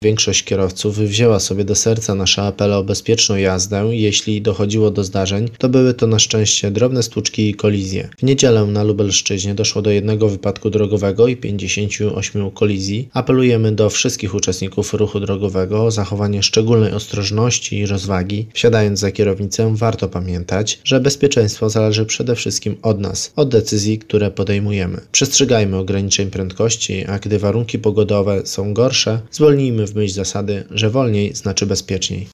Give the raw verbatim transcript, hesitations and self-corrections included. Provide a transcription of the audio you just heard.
Większość kierowców wzięła sobie do serca nasze apele o bezpieczną jazdę. Jeśli dochodziło do zdarzeń, to były to na szczęście drobne stłuczki i kolizje. W niedzielę na Lubelszczyźnie doszło do jednego wypadku drogowego i pięćdziesięciu ośmiu kolizji. Apelujemy do wszystkich uczestników ruchu drogowego o zachowanie szczególnej ostrożności i rozwagi. Wsiadając za kierownicę, warto pamiętać, że bezpieczeństwo zależy przede wszystkim od nas, od decyzji, które podejmujemy. Przestrzegajmy ograniczeń prędkości, a gdy warunki pogodowe są gorsze, zwolnijmy w myśl zasady, że wolniej znaczy bezpieczniej.